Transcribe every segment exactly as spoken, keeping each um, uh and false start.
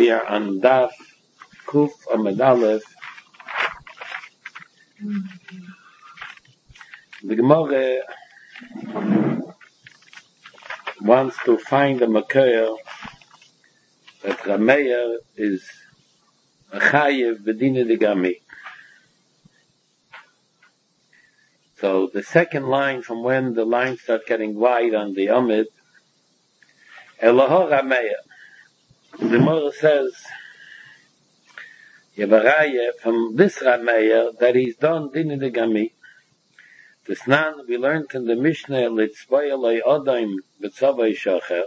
We are on Daf Kuf Amud Aleph. The Gemara wants to find a Makar that Rameir is a Chayev B'dina Degami. So the second line from when the lines start getting wide on the Amid, Eloho Rameir. The Gemara says, Yevaraya, from this Rameir, that he's done Dina Degami. The Snan, we learned in the Mishnah, Litzvayalei Odaim B'tzavay Shocher.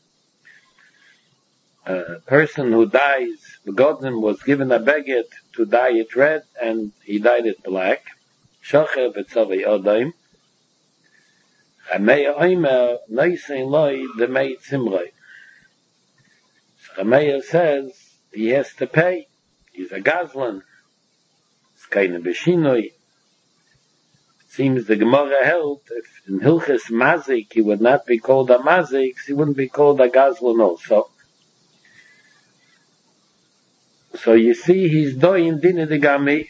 A person who dies, the Godin was given a baguette to dye it red, and he dyed it black. Shocher B'tzavay Odaim. Rameir Oimer, Noisein Loi, the Mei Tzimroi. So Rameir says, he has to pay. He's a Gazlan. It's kind of Beshinoi. Seems the Gemara held, if in Hilchis Mazik he would not be called a Mazik, he wouldn't be called a Gazlan also. So you see, he's doing Dina Degami.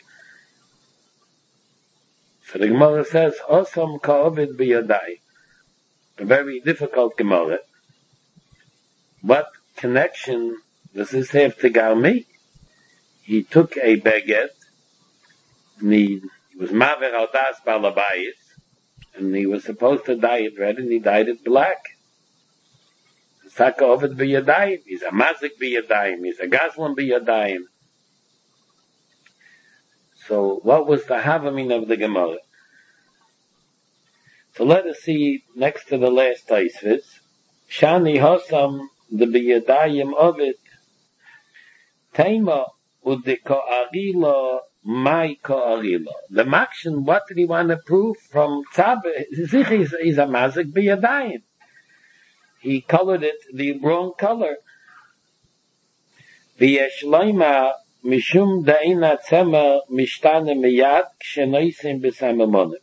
So the Gemara says, Osam Ka'ovid B'yadai. A very difficult Gemara. What connection does this have to Garmi? He took a baguette, and he It was Maver Aldas Balabayis, and he was supposed to dye it red, and he dyed it black. Saka Ovid B'yadayim, he's a Mazik B'yadayim, he's a Gazlan B'yadayim. So what was the Havamin of the Gemara? So let us see next to the last Taisvitz, Shani Hosam, the B'yadayim Ovid, Taima Udiko Arila, My Ko'arila. The Makshin, what did he want to prove from Tzab? Zich is, is a Mazik B'yadayim. He colored it the wrong color. V'yesh loima mishum da'ina tzemer mishtane miyad k'shenoisim b'samamonim.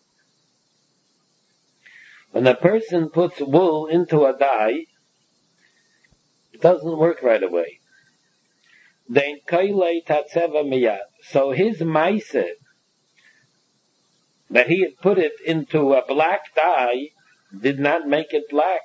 When a person puts wool into a dye, it doesn't work right away. Then kailei tatzeva miyad. So his maise, that he had put it into a black dye, did not make it black.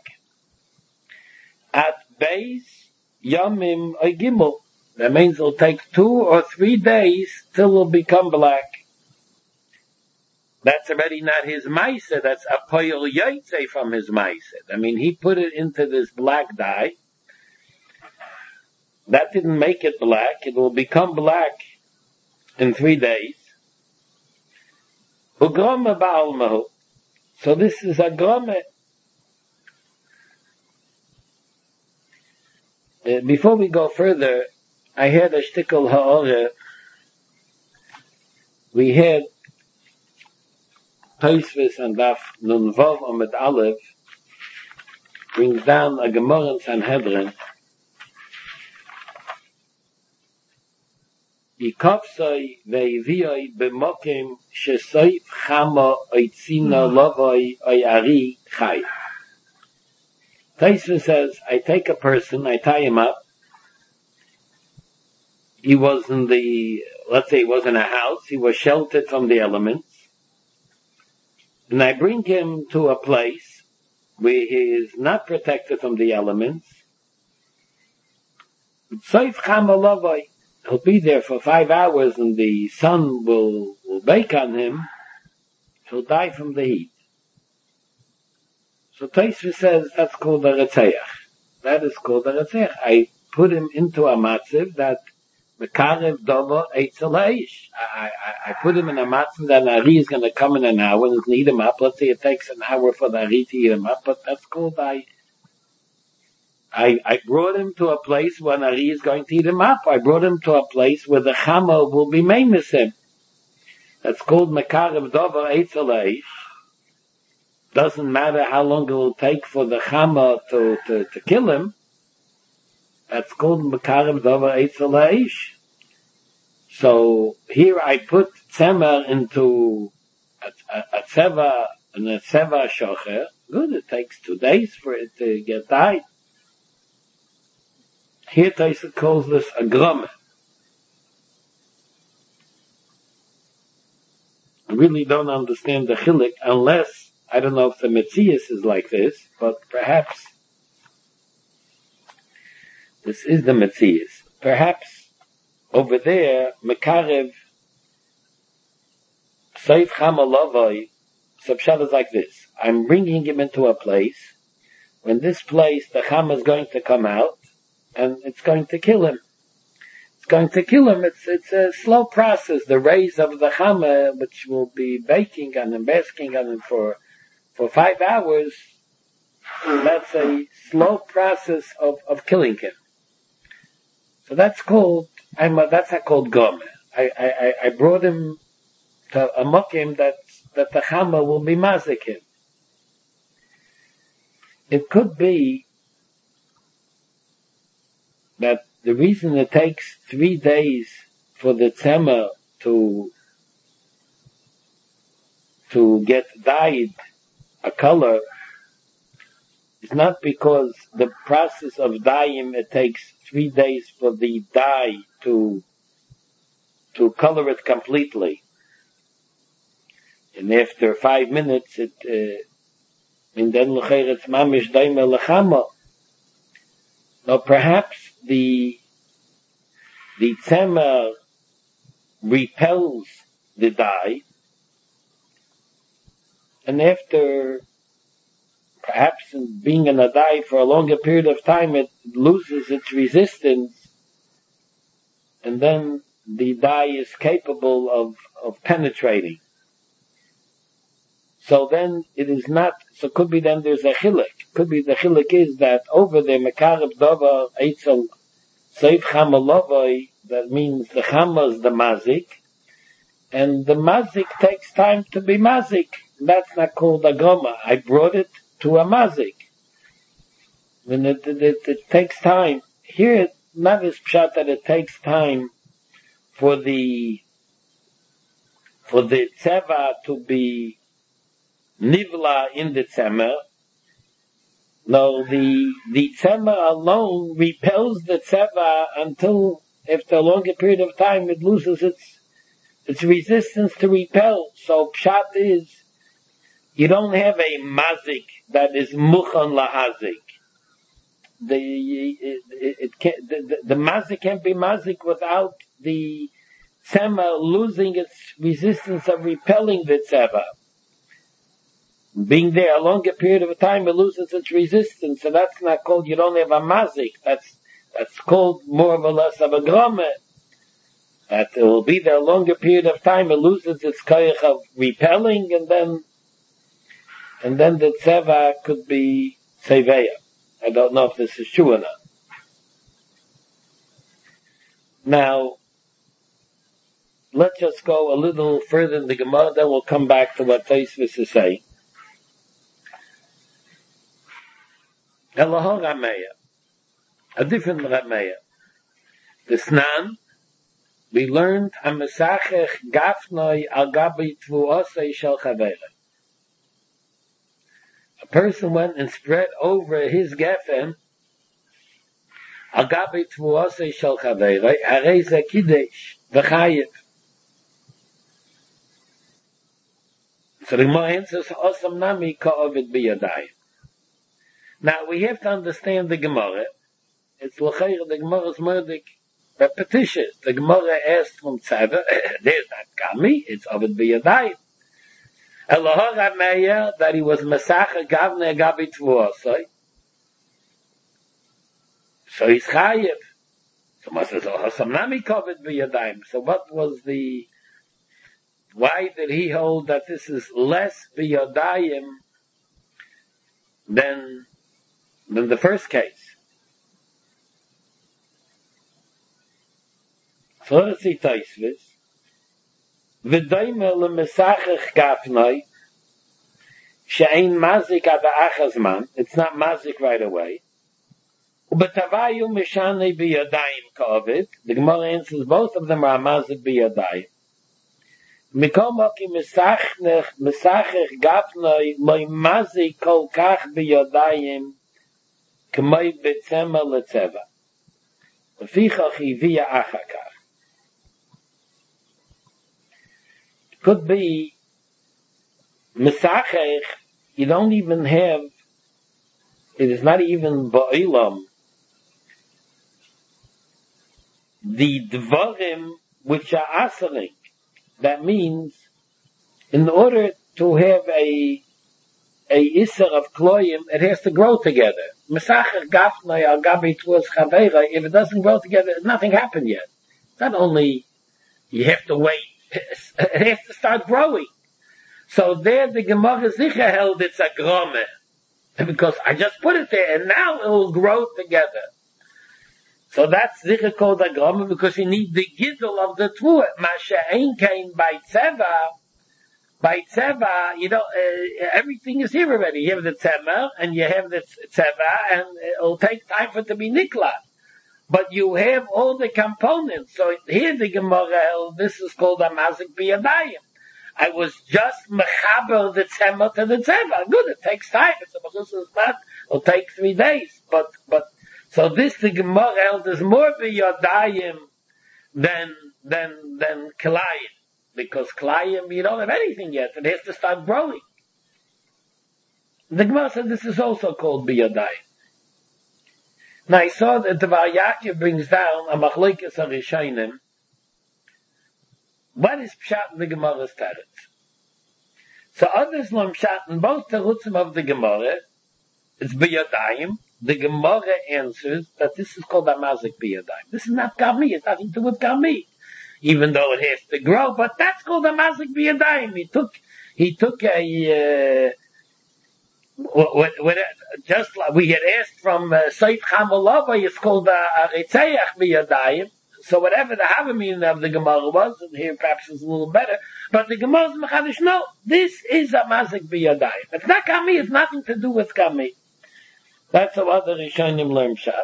At base, yomim agimel. That means it'll take two or three days till it'll become black. That's already not his maise, that's a poyel yaitze from his maise. I mean, he put it into this black dye. That didn't make it black. It will become black in three days. Ugrama ba'almahu. So this is a grama. Uh, before we go further, I had a shtickle ha'orah. We had Tosfos and Daf Nun Vav Amud Aleph brings down a Gemara in Sanhedrin. Yikopsoi ve'iviyoi b'mokim shesoif chama oitzina lovoi oyari chai. Tosfos says, I take a person, I tie him up. He was in the, let's say he was in a house, he was sheltered from the elements. And I bring him to a place where he is not protected from the elements. Soif chama lovoi. He'll be there for five hours and the sun will, will bake on him. He'll die from the heat. So Tosfos says that's called a retzeach. That is called a retzeach. I put him into a matziv that mekarev dovo eitzel ha'ish. I, I, I put him in a matziv that an Ari is going to come in an hour and eat him up. Let's say it takes an hour for the Ari to eat him up, but that's called I. I, I brought him to a place where an Ari is going to eat him up. I brought him to a place where the Chama will be maimis him. That's called mekarev dovo eitzel ha'ish. Doesn't matter how long it will take for the Chama to, to, to kill him. That's called Mekarev Dover Eitzel Ha'ish. So here I put Tzemer into a, a, a Tzeva, and a Tzeva Shocher. Good, it takes two days for it to get dyed. Here Taisa calls this a groma. I really don't understand the chilek unless, I don't know if the Metzias is like this, but perhaps this is the Metzias. Perhaps over there, Mekarev, Seif Chamalovoi, Subshat is like this. I'm bringing him into a place. When this place, the Chama is going to come out, and it's going to kill him. It's going to kill him. It's it's a slow process. The rays of the Chama, which will be baking on him, basking on him for for five hours, that's a slow process of, of killing him. So that's called, I'm a, that's a called Gomer. I, I, I brought him to a mokim that, that the Chama will be mazik him. It could be that the reason it takes three days for the tzema to to get dyed a color is not because the process of dyeing, it takes three days for the dye to to color it completely. And after five minutes, it uh, in then l'cheiretz mamish daima lechama. Now perhaps the the tzema repels the dye, and after perhaps in being in a dye for a longer period of time, it loses its resistance, and then the dye is capable of, of penetrating. So then it is not, so could be then there's a chilek. Could be the chilek is that over there, Mekarev Dover Eitzel Seif Chamalovoi, that means the Chama is the mazik, and the mazik takes time to be mazik. That's not called a goma. I brought it to a mazik. When it, it, it, it takes time. Here, not as pshat that it takes time for the, for the tzeva to be nivla in the tzema. No, the, the tzema alone repels the tzeva until after a longer period of time it loses its, its resistance to repel. So pshat is, you don't have a mazik that is muchan lahazik. The, it, it, it can't, the, the, the mazik can't be mazik without the tzema losing its resistance of repelling the tzeva. Being there a longer period of time, it loses its resistance, so that's not called, you don't have a mazik. That's, that's called more or less of a grome. That it will be there a longer period of time, it loses its koyach of repelling, and then and then the tzeva could be seveya. I don't know if this is true or not. Now, let's just go a little further in the Gemara, then we'll come back to what Tosfos is saying. Elohor Rameya, a different Rameya. The Snan, we learned a Mesachech Gafnoi al Gabi Tvuosei Shel Chavera. A person went and spread over his gefen al gabi tvuosei shel chavera, harei ze kiddush v'chayev. So the Gemara answers, osam nami ka'ovid biyadayim. Now we have to understand the Gemara. It's l'chayr, the Gemara is murdik repetitious. The Gemara asked from Tzeva, there's not kami, it's ovid biyadayim. Elohor Rameya, that he was Mesacha Gavne Gabi Tvuosei. So he's Chayev. So Moshe says, oh, Samnami Kovid B'Yadayim. So what was the, why did he hold that this is less B'Yadayim than, than the first case? So let's see Tosfos. V'doime l'mesachech gafnoi she'ein mazik ad ha'achazman. It's not mazik right away. U'betavayu mishanei b'yadayim ka'ovid. The Gemara answers both of them are mazik b'yadayim. Mikol moki mesachech gafnoi loy mazik kol kach b'yadayim k'moi b'tzema l'tzeva. Fichachi via achakach. Could be Mesachech, you don't even have, it is not even Ba'ilam, the Dvarim which are Asering. That means, in order to have a a Isser of Kloyim, it has to grow together. Mesachech Gafnai al Gabi Tuas Chaveira, if it doesn't grow together, nothing happened yet. It's not only you have to wait, it has to start growing. So there the Gemara Zicha held it's a grome. Because I just put it there and now it will grow together. So that's Zicha called a grome because you need the giddle of the Tvua. Masha ein kain by Tzeva. By Tzeva, you know, uh, everything is here already. You have the Tzemer and you have the Tzeva and it'll take time for it to be Niklat. But you have all the components. So here the Gemara held, this is called a Mazik Biyadayim. I was just mechaber the tzemah to the tzemah. Good, it takes time. It's a mechusas mat. It'll take three days. But, but, so this the Gemara held is more biyadayim than, than, than klayim. Because klayim, you don't have anything yet. It has to start growing. The Gemara said this is also called biyadayim. Now I saw that the Vayakiv brings down a machlokes harishonim. What is pshat in the Gemara's teretz? So others learn pshat in both terutzim of the Gemara. It's biyadayim. The Gemara answers that this is called a mazik biyadayim. This is not gami. It's nothing to do with gami, even though it has to grow. But that's called a mazik biyadayim. He took he took a uh, what, what, just like we had asked from uh, Seif Chamalava, it's called a, a retzeach biyadayim. So whatever the Havamina of the Gemara was, and here perhaps is a little better, but the Gemara's Mechadish, no, this is a Mazik Biyadayim. It's not Kami, it's nothing to do with Kami. That's how other Rishonim learn Pshat.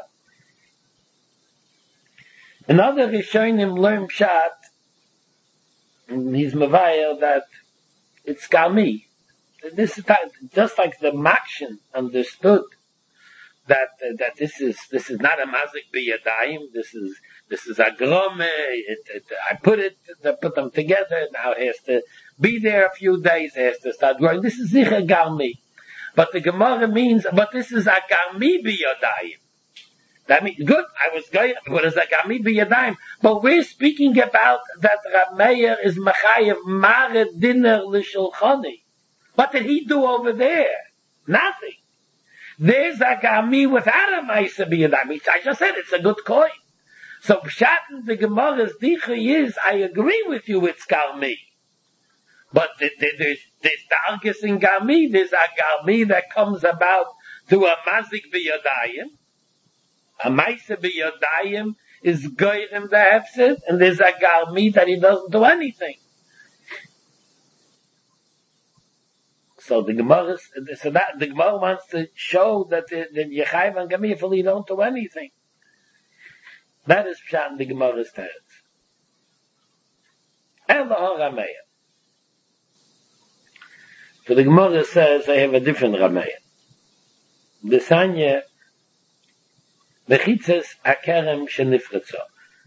Another Rishonim learn Pshat, and he's Mavayel that it's Kami. This is just like the Makshin understood that uh, that this is this is not a Mazik Biyadayim, this is This is a grome. It, it, I put it, I put them together. Now it has to be there a few days. It has to start growing. This is zicha garmi. But the Gemara means, but this is a garmi biyadayim. That means, good, I was going, what is a garmi biyadayim? But we're speaking about that Rameir is mechayev mare dinner l'shulchani. What did he do over there? Nothing. There's a garmi without a maisa biyadayim. I just said it's a good coin. So pshat in the Gemara's dicha is, I agree with you, it's garmi. But there's, there's darkest in garmi, there's a garmi that comes about through a mazik biyadayim. A maisa biyadayim is goyim the hefsid, and there's a garmi that he doesn't do anything. So the Gemara, so that, the Gemara wants to show that the, the Yechayv and Garmi fully don't do anything. That is pshat in the Gemara's teretz. And the Rameya. So the Gemara says I have a different Rameya. The Sanya, Mechitzes Akerem Shenifretzo.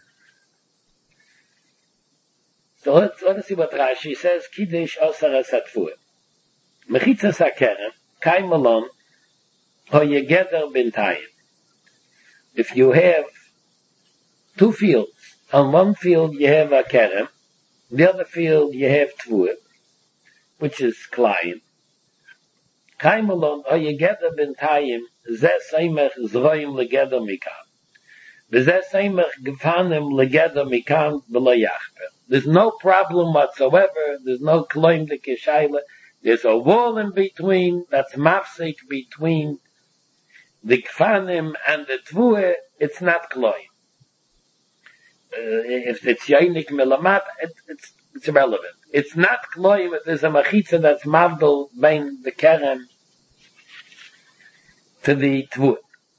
So let's, let's see what Rashi says. Kiddush Osar Esatfuim. Mechitzes Akerem, Kai Malon, Ho Yegeder Bintayim. If you have two fields. On one field you have a kerem, the other field you have tvuim, which is klayim. Kaimalon, or you get them in tayim, zeh seimech zroim legeder mikam. V'zeh seimech gefanim legeder mikam v'lo yachper. There's no problem whatsoever, there's no kloim de keshayla, there's a wall in between, that's mafsik between the gefanim and the tvuim, it's not kloim. Uh, if it's yainik melamat, it, it's it's irrelevant. It's not kloim if there's a machitza that's mavdol bein the kerem to the tvut.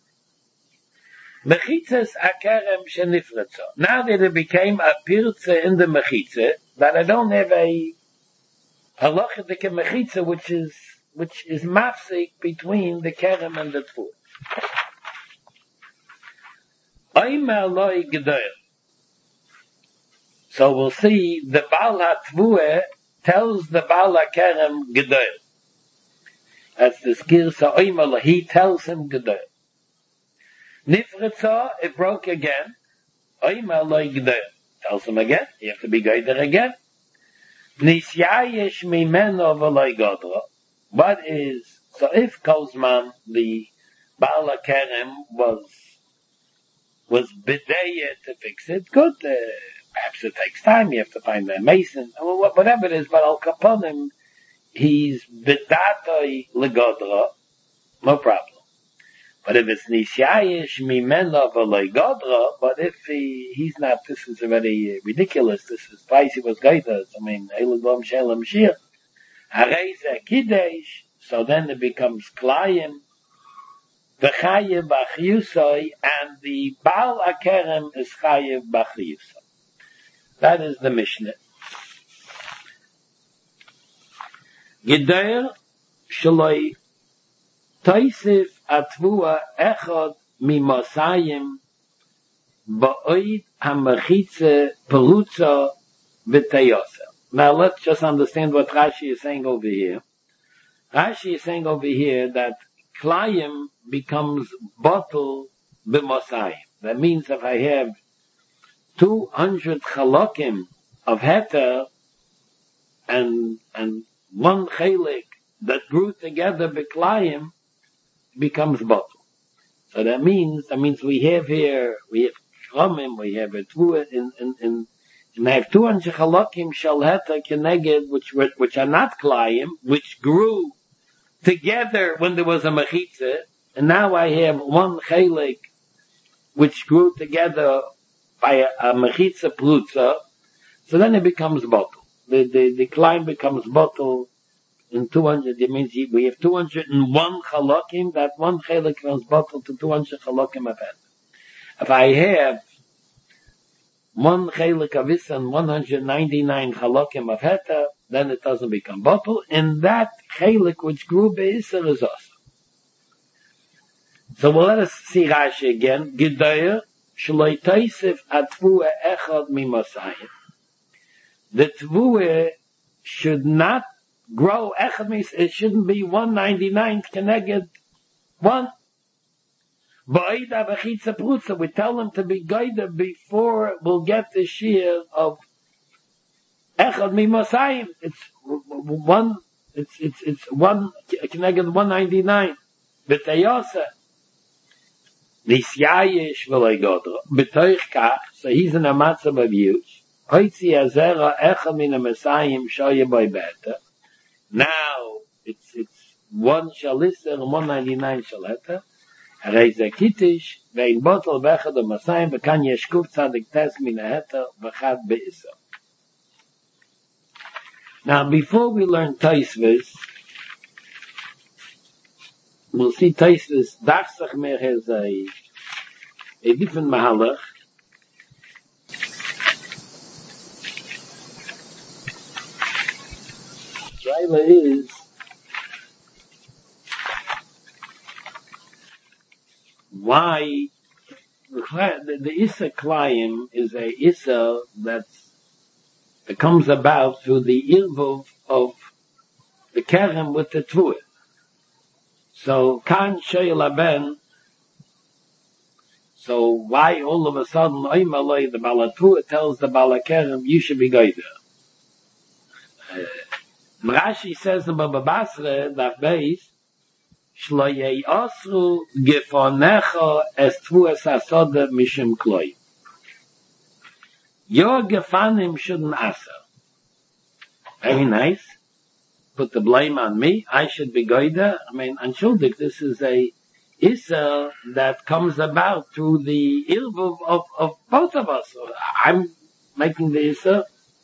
Mechitzas akerem shenifretzo. Now that it became a pirze in the mechitza, that I don't have a halachidik mechitza which is which is mafsik between the kerem and the tvut. Oimer loy gedoil. So we'll see the Baal HaTvueh tells the Baal HaKerem gedoil. That's the skirsa Oimer loy. He tells him gedoil. Nifritza, it broke again. Oimer loy gedoil. Tells him again. You have to be geider again. Nisyayesh mimeno v'loy godro. What is, so if Kozman, the Baal HaKerem, was, was bideye to fix it, good, uh, perhaps it takes time, you have to find a mason, whatever it is, but al kaponim, he's bidatoi legodro, no problem. But if it's nisyayesh mimeno v'loy godro, but if he, he's not, this is already ridiculous, this is twice he was gaiters, I mean, elegom shelem shir. Hareze kidesh, so then it becomes klayim, v'chayev b'chiyusoi, and the Baal HaKerem is chayev b'chiyusoi. That is the Mishnah. Gedair shaloi toisif atvua echad mimosayim ba'oid hamachitze perutza v'teyosa. Now let's just understand what Rashi is saying over here. Rashi is saying over here that Klayim becomes bottle b'mosayim. That means if I have two hundred chalokim of heter and, and one chalik that grew together b'klayim becomes bottle. So that means, that means we have here, we have chromim, we have a tvua in, in, in, and I have two hundred chalokim shel heter keneged, which were, which are not klayim, which grew together when there was a mechitza, and now I have one chalik which grew together by a, a mechitza plutza, so then it becomes bottle. The, the, the klein becomes bottle in two hundred, it means we have two hundred one chalokim, that one chalik becomes bottle to two hundred chalokim of heter. If I have one chalik of Issa and one hundred ninety-nine chalokim of heter, then it doesn't become bottle, and that chalik which grew be'Issa is also. So well, let us see Rashi again. Gedair shloi toisif atvua echad mimosayim. The tvua should not grow echad means it shouldn't be one ninety-nine keneged one. Ba'ida v'chitza prutza, we tell them to be guided before we'll get the shear of echad mimosayim. It's one, it's, it's, it's one, keneged one ninety-nine. B'teyosa. Nisyayesh v'loy godro. B'toich kach, so he's in a matzav of use. Hoitzi azera echad min ha-mesayim shoye boy better. Now, it's, it's one shalisser and one ninety-nine shaleta. Hareze kitish, ve'in botol v'echad ha-mesayim v'kan yeshkuf tzadik tes min ha-heter v'chad be'issa. Now, before we learn Taisvis, we'll see Taisvis, Darsach Mer has a, a different mahalach. Shaila is, why, the, the Issa Klayim is a Issa that's it comes about through the irvuv of the kerem with the tvua. So, kan sheil ben. So, why all of a sudden, oimaloi, the Baal HaTvuah tells the Baal HaKerem, you should be goyder. Uh, Rashi says in Baba Basra, that base, shlo yei osru gefonecha es tvuas hasoda mishim kloi. Your gefanim shouldn't answer. Very nice. Put the blame on me. I should be goida. I mean, anshuldik, this is a issa that comes about through the irvuv of, of both of us. I'm making the issa.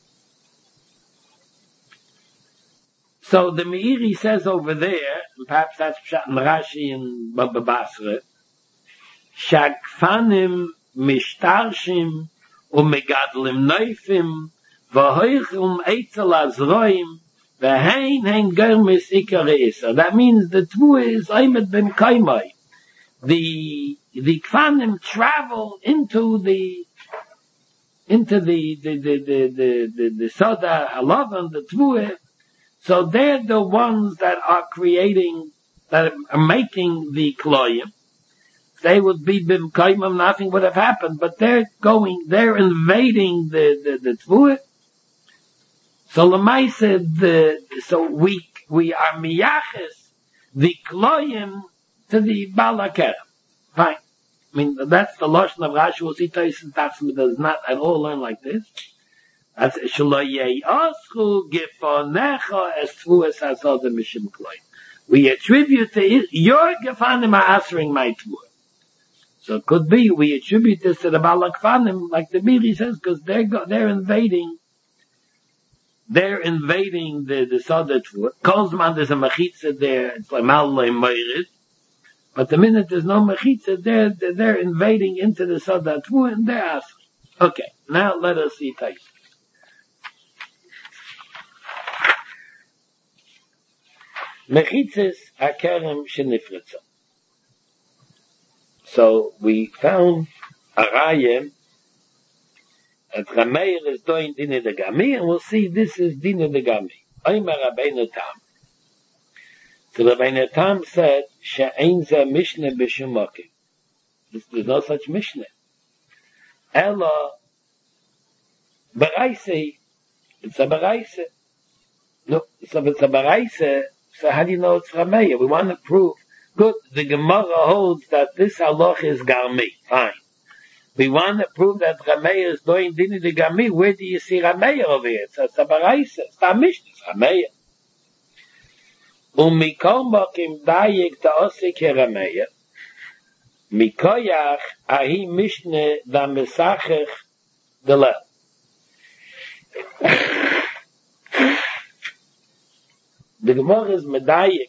So the Meiri says over there, and perhaps that's Pshat and Rashi and Baba Basra, Shakfanim mishtarshim umegadlim neufim v'hoichum eitzel azroim v'hein hein germis ikare issa. That means the tvua is aimet ben kaimai. The the Kfanim travel into the into the the the the the, the, the Soda Halavan, the Tvua, so they're the ones that are creating, that are making the Kloyim. They would be b'mkaimim, nothing would have happened, but they're going, they're invading the the, the Tvua. So Lamaisa, the so we we are miyaches the Kloyim to the Balakera. Fine. I mean, that's the Lashon of Rashi. We'll see Taisin Tatsum does not at all learn like this. That's Shaloyei Aschu Gefonecha Es Tvuas Hasod Mishim Kloyim. We attribute to it, your Gefanim are answering my Tvua. So it could be we attribute this to the Balakfanim, like the Miri says, because they're go, they're invading, they're invading the the Soda Tvua. Kozman, there's a mechitza there. It's like Malay Meirid. But the minute there's no mechitza, they're, they're, they're invading into the Soda Tvua and they're asking. Okay, now let us see Tais. Mechitzas akerem shenifritza. So we found a raya that Rameir is doing Dina de Gami, and we'll see this is Dina de Gami. Omer Rabbeinu Tam. So Rabbeinu Tam said, She'ein ze Mishnah b'shum mokim. There's no such Mishnah. Ella, Baraise, it's a Baraise. No, so if it's a Baraise, so how do you know it's Rameir? We want to prove. Good, the Gemara holds that this halach is Garmi. Fine. We want to prove that Rameir is doing Dini de Garmi. Where do you see Rameir over here? It's a Baraise. It's a Mishnah. It's Rameir. Umikol mokim dayik ta'osik Rameir. Mikoyach ahi Mishnah da mesachech de le. The Gemara is medayik.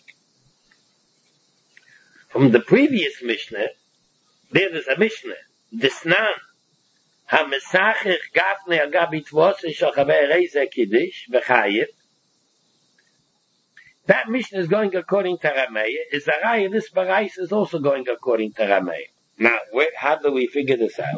From the previous Mishnah, there is a Mishnah. Disnan. Ha-mesachich gafne agabi tvose shochavei reize kiddush v'chayiv. That Mishnah is going according to Rameir. Is a raya, this Barais is also going according to Rameir. Now, where, how do we figure this out?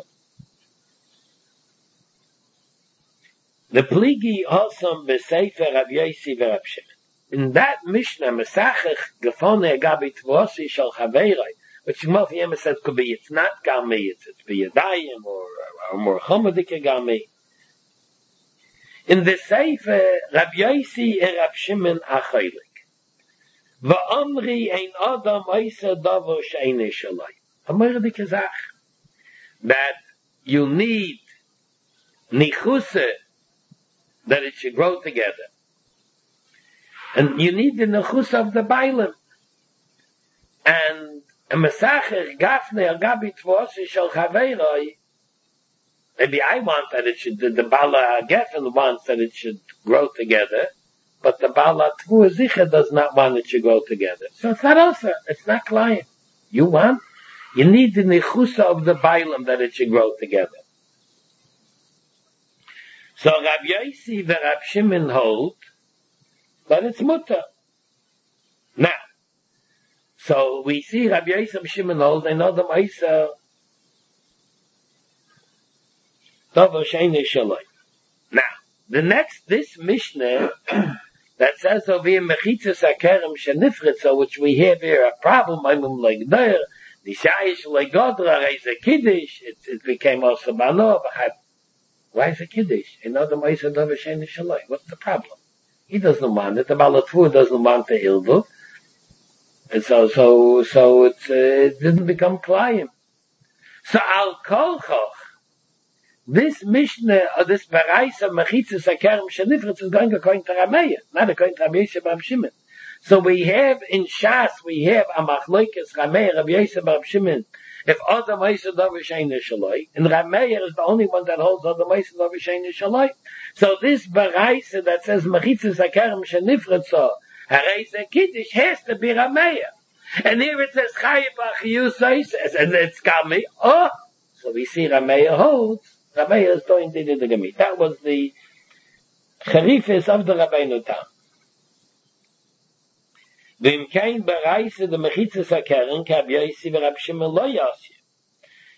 The pligi also b'sefer Rav Yosi v'Rav Shimon. In that Mishnah, Mesachich Gefone Agabi Tvosi Shal Chaveiroi, which Shmuel Yema said could be, it's not Gami, it's, it's B'yadayim or, or more Chomodik Gami. In the Sefer, Rav Yosi and Rav Shimon Achoylik. Va'omri ein Adam Oisa Davo She'ene Shalai. Amoyradik Azach. That you need Nichuse, that it should grow together. And you need the nechus of the bailim. And a mesacher gafne agabi tvosi shel chaveiroi. Maybe I want that it should, the, the bala geffen wants that it should grow together, but the bala tvua zicha does not want it to grow together. So it's not also, it's not client. You want, you need the nechus of the bailim that it should grow together. So Rav Yosi and Rav Shimon hold but it's mutter. Now, so we see Rabbi Yosef Shimon hold, they know the Maisa Dovo Sheini Shaloi. Now, the next, this Mishnah that says over here Mechitzas Akerem Shenifritza, which we have here a problem, I'm like there, the Shayish like Godra, is a Kiddush, it, it became also Bano, why is a Kiddush? You know the Maisa Dovo Sheini Shaloi. What's the problem? He doesn't want it. The Balatfur doesn't want the Ilvu. And so, so, so it's, uh, it didn't become Klayim. So Al Kolchoch, this Mishnah, or this Barais of Mechitzas Akerem Shenifritz is going according to Rameir, not according to Rabbi Yosef Bar Shimon. So we have in Shas, we have a Machloikes Rameir, Rabbi Yosef Bar Shimon. If Adam Yosef Dover Sheini Shaloi, and Rameir is the only one that holds Adam Yosef Dover Sheini Shaloi. So this Barais that says Mechitzas Akerem Shenifritz, Hareis Kiddush has to be Rameir. And here it says Chayiv Achiyusais, and it's Gami. Oh, so we see Rameir holds. Rameir is doing the the Gami. That was the Charifis of the Rabbeinu Tam. V'im kein Barais the Mechitzas Akerem Rav Yosi v'Rav Shimon lo yasir.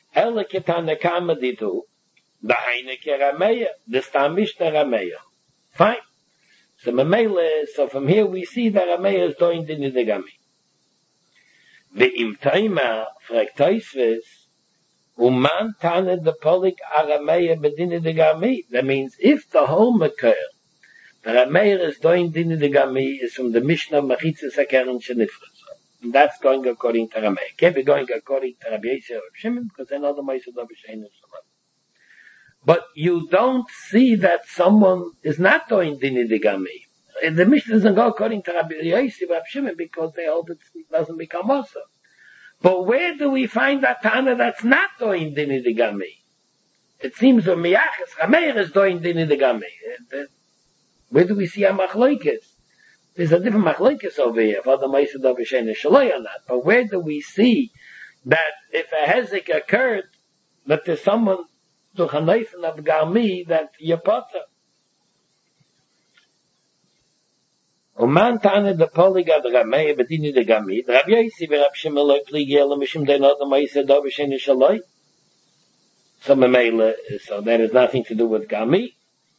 Ele ketane kamaditu, the Heineke Rameya, the Stamishna Rameya. Fine. So Mamele, so from here we see that Rameya is doing the Nidagami. The Imtaima, Fraktaisves, Uman Tane the Polik Arameya Bedini Nidagami. That means if the whole Makar, the Rameya is doing the Nidagami, is from the Mishnah Machitza Sakaran Shanifras. And that's going according to Rameya. Can't be going according to Rabbi Yosef or Shimon, because then otherwise it's Rabbi Shein and Shalom. But you don't see that someone is not doing Dini Digami. The Mishnah doesn't go according to Rabbi Yosef or Rabbi Shimon because they hold it doesn't become also. But where do we find that Tana that's not doing Dini Digami? It seems that Miyachas Rameir is doing Dini Digami. Where do we see a Machloikis? There's a different Machloikis over here, for the Ma'aseh Rabbi Shein and Shaloi or not. But where do we see that if a Hezek occurred, that there's someone to Hanayfen of Gami that Yapota. Uman Tane the Poliga the Ramei Bedini the Gami, the Rabbi Yosef Rabbi Shimon Loi Pligiel Mishim they not the Ma'aseh Rabbi Shein and Shaloi. So Mamela, so that has nothing to do with Gami.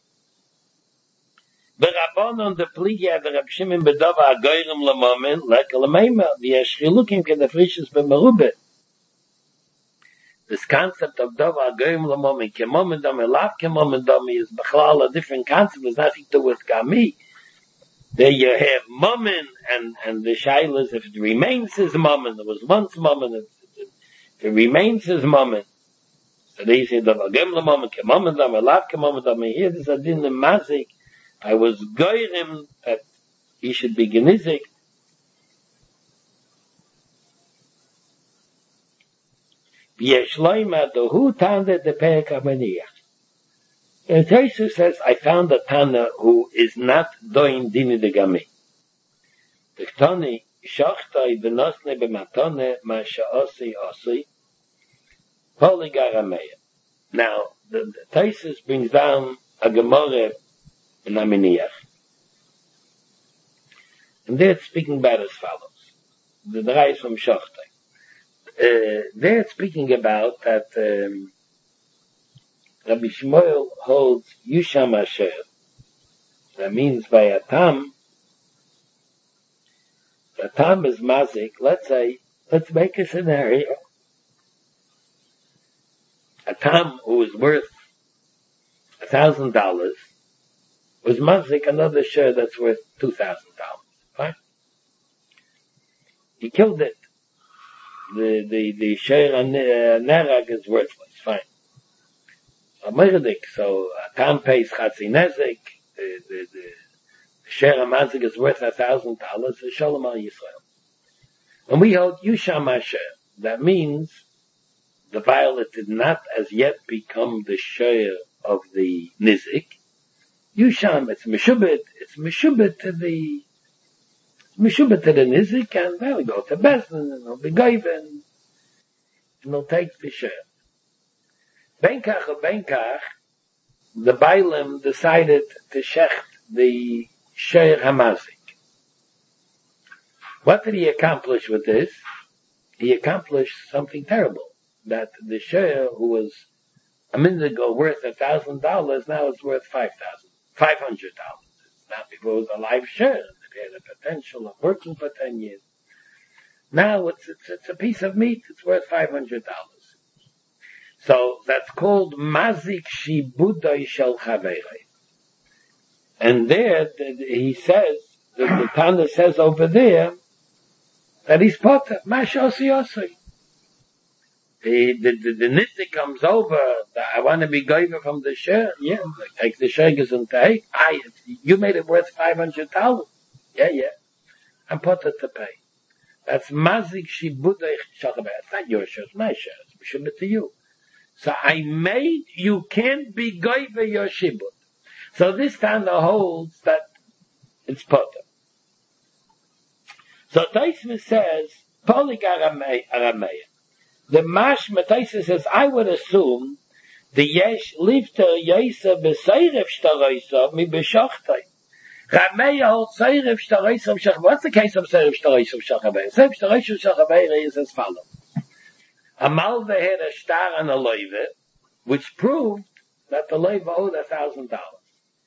The Rabbanon the Pligia the Rabbi Shimon Bedava Agoyrim Lamomen like Lameima the Yeshchilukim ke the Frishis B'Merubeh. This concept of Dava Goyim Lamomi, Kemom Dami, Lav Kemom Dami is Bechlal, a different concept, has nothing to do with Gami. There you have Momin, and, and the Shailas, if it remains his Momin, there was once Momin, if it, if it remains his Momin. So they say Dava Goyim Lamomi, Kemom Dami, Lav Kemom Dami. Here there's a din in Mazik. I was Goyim that he should be Genizik. Yeshloima the who tanda the Perek HaManiach. And Tosfos says, I found a Tana who is not doing Dini de Gami. The Ktoni, Shochtoi v'nosne b'matone ma sha'osi osi Poliga Rameya. Now, the, the Tosfos brings down a Gemara in HaManiach. And there it's speaking about as follows. The Drai is from Shochtoi. Uh, they're speaking about that um, Rabbi Shmuel holds Yusham Asher. That means by a tam, a tam is mazik. Let's say, let's make a scenario. A tam who is worth a thousand dollars was mazik another share that's worth two thousand dollars. Fine. He killed it. The, the, the share on uh, Nerag is worthless, fine. A Merdik, so a Tam pays Chatzi Nezik, the, the, the share of Mazik is worth a thousand dollars, the Shalom al Yisrael. And we hold Yusham Asher. That means the violet did not as yet become the share of the Nizik. Yusham, it's Meshubit, it's Meshubit to the Meshubah to the Nizik, and they'll go to Bezdin, and they'll be Goyven, and they'll take the share. Benkach or Benkach, the Bailim decided to shecht the share Hamazik. What did he accomplish with this? He accomplished something terrible. That the share who was a minute ago worth a thousand dollars, now it's worth five thousand, five hundred dollars. It's not before it was a live share. It had a potential of working for ten years. Now it's, it's, it's a piece of meat. It's worth five hundred dollars. So that's called Mazik Shibudai Shel Chaverei. And there, he says, the, the Tana says over there, that he's potter. Mashosi Osoi. The, the, the, the Nitzig comes over, the, I want to be goyver from the share. Yeah, take the share, and take. I, you made it worth five hundred dollars. Yeah, yeah. I'm put it to pay. That's mazik shibudei shachabeh. It's not your share, it's my share. It's shibud to you. So I made, you can't be goyver your shibud. So this time the holds that it's potter. So Tosfos says, Polig Arameya. The Mash Tosfos says, I would assume the yesh lifter yesa b'seiref shtaroisa mi b'shochtay. Rameya holds seiref shtaroisa b'shachabay. What's the case of seiref shtaroisa b'shachabay? Seiref shtaroisa b'shachabay is as follows. A malva had a star on a loive, which proved that the loive owed a thousand dollars.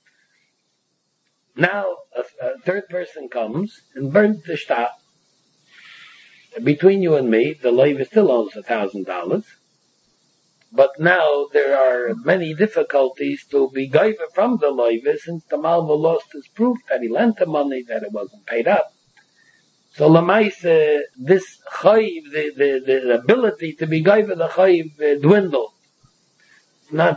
Now, a, a third person comes and burns the star. Between you and me, the loive still owes a thousand dollars. But now there are many difficulties to be given from the loive since the malva lost his proof that he lent the money, that it wasn't paid up. So Lamais, uh, this chayiv, the, the, the ability to be given the chayiv uh, dwindled. Not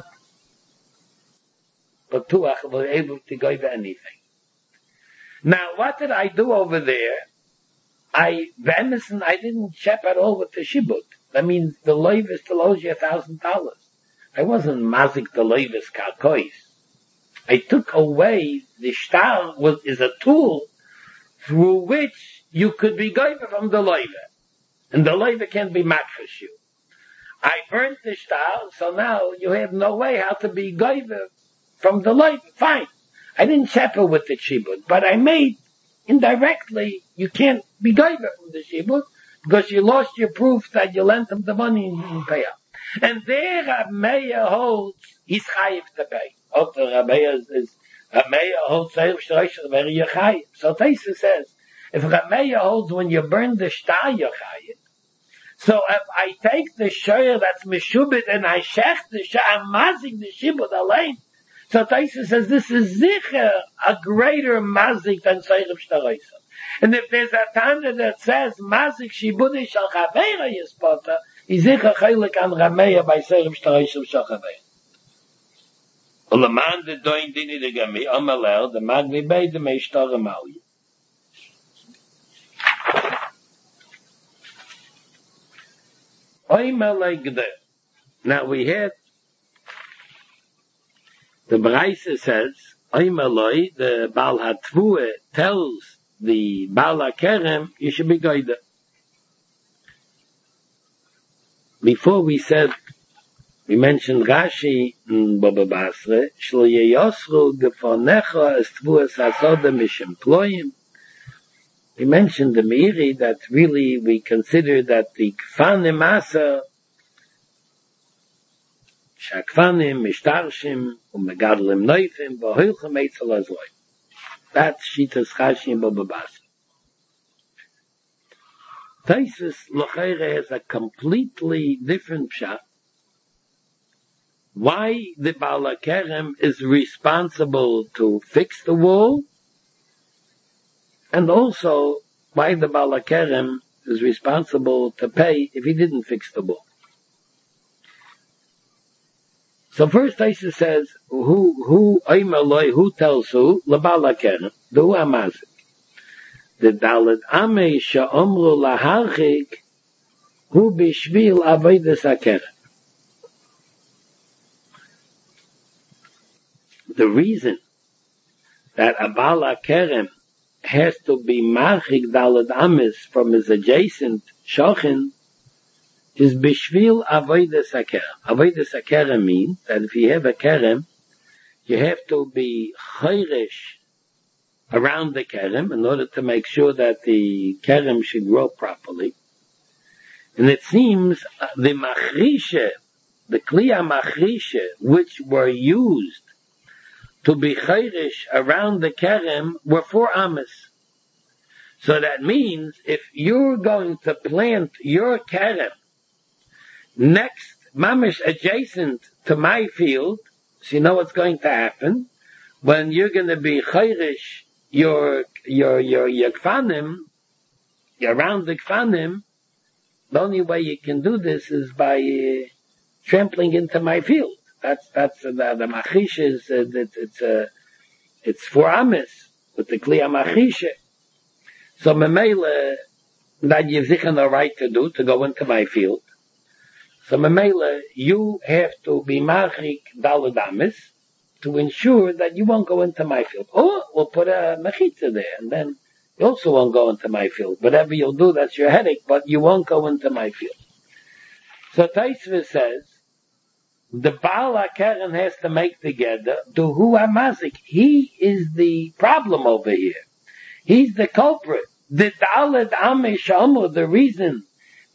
Batuach was able to give anything. Now, what did I do over there? I, Venison, I didn't chep at all with the shibut. That means the loivis still owes you a thousand dollars. I wasn't mazik the loivis karkois. I took away the shtar was is a tool through which you could be given from the loive, and the loive can't be makrish you. I burnt the shtar, so now you have no way how to be given from the loive. Fine, I didn't chapel with the shibut, but I made indirectly you can't be given from the shibut, because you lost your proof that you lent him the money and you didn't pay up. And there Rab Meir holds, he's chayiv to pay. Also Rab Meir is, Rab Meir holds Seirv Shloisher where you're chayiv. So Taisa says, if Rab Meir holds when you burn the shtar, you're chayiv. So if I take the shoyer that's meshubit and I shech the shoyer, I'm mazik the shibut alone. So Taisa says this is sicher a greater mazik than Seirv Shloisher. And if there's a Tana that says mazik shibudi shal chaveira yispota, is sicher chaylik an Rameya by Seirv Shloisher shal chaveira. Ulaman de doin dini de gami amalel the magni bei de meishtar amali. Now we had the Braise says Oimaloi, the Baal HaTvue tells the Baal HaKerem you should be goyde. Before we said, we mentioned Rashi in Baba Basra, Shlo Yeyosru Gefonecha es Tvuas HaSoda Mishem Ployim. We mentioned the Meiri that really we consider that the Kfanim Asa, Shakfanim, Mishtarshim, Umegadlim Neufim, Bohilchem Eitzel Azloi. That's Shitas Chashi and Baba Basra. Taisus Locheire has a completely different pshat. Why the Baal HaKerem is responsible to fix the wall, and also why the Baal HaKerem is responsible to pay if he didn't fix the wall. So first Taisa says, who, who, Oimaloi, who tells who? The Baal HaKerem, the Hu HaMazik. The Dalet Amei Sha'omru Laharchik, Hu Bishvil Avodas HaKerem. The reason that a Baal HaKerem has to be marchik Dalet Amis from his adjacent shochin is bishvil avodas hakerem. Avodas hakerem means that if you have a kerem, you have to be chayrish around the kerem in order to make sure that the kerem should grow properly. And it seems the machrishe, the kliya machrishe, which were used to be chayrish around the kerem were four amas. So that means if you're going to plant your kerem next, mamish adjacent to my field, so you know what's going to happen when you're going to be chayrish your your your your kfanim around the kfanim. The only way you can do this is by uh, trampling into my field. That's that's uh, the, the machish is uh, it, it's uh, it's for amis with the kliya machisha. So memela that you've sicher no right to do to go into my field. So memela you have to be machik daled amis to ensure that you won't go into my field. Or we'll put a mechitza there, and then you also won't go into my field. Whatever you'll do, that's your headache, but you won't go into my field. So Taisva says the Baal HaKerem has to make together the Hu HaMazik. He is the problem over here. He's the culprit. The Daled Amei Sha'omru, the reason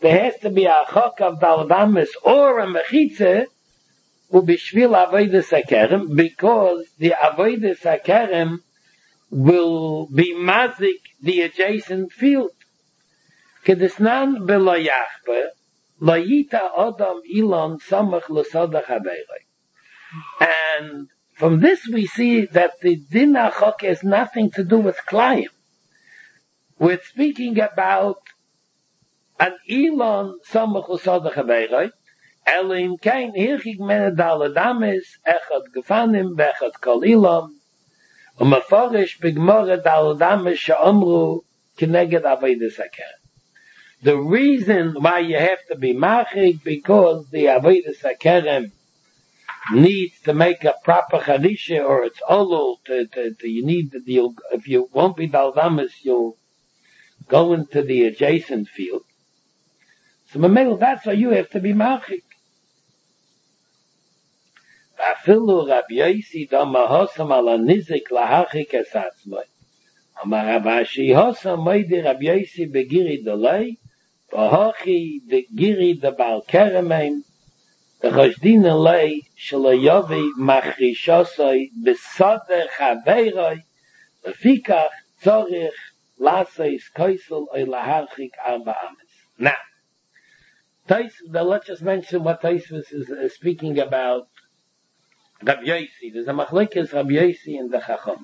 there has to be a chok of daladamis or a mechitze, ubishvil avodas hakerem, because the avodas hakerem will be mazik the adjacent field. Kedisnan belo yachbe, lo yita odam ilon samach l'sodach habeiroi. And from this we see that the din hachok has nothing to do with klayim. We're speaking about an ilon samach l'sodach habeiroi, elim kein hirchig mene daladamis, echad gefanim, vechad kol ilon, umaforish bigmore daladamis she'omru kineged avodas hakerem. The reason why you have to be machik, because the avodas hakerem needs to make a proper charisha, or it's olul, to, to, to, you need to deal, if you won't be daldamis, you'll go into the adjacent field. So Mamel, that's why you have to be machik. Afilu Rabbi Yosi dama hosam ala nizik lahachik esatzmoi. Amar Rabashi hosam moidi Rabbi Yosi begiri delay, v'hochi begiri de bal keremeim, v'choshdin elay shalayovi machrishosoi besoder chaveiroi, lefikach tzorich laseis koisel oy lahachik arba ames. Now, Tais, let's just mention what Taisvus is uh, speaking about Rabbi Yosi. There's a machlekes Rabbi Yosi and the Chachamim.